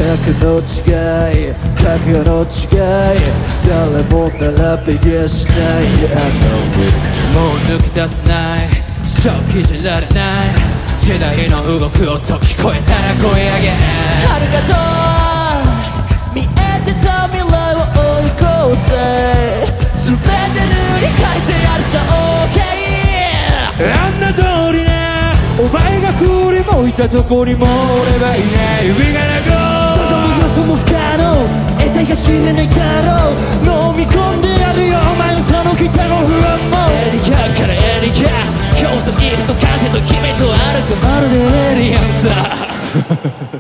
格の違い覚悟の違い誰も並べやしない I know it もう抜き出せない正気じゃられない時代の動く音聞こえたら声上げ遥かと見えてた未来を追い越せ全て塗り替えてやるさ OK あんな通りなお前が振り向いたとこにも俺はいない We gotta go 望む予想も不可能得体が知れないだろう飲み込んでやるよお前のその北の不安もエリアからエリア恐怖とイフと風と姫と歩くまるでエイリアンさ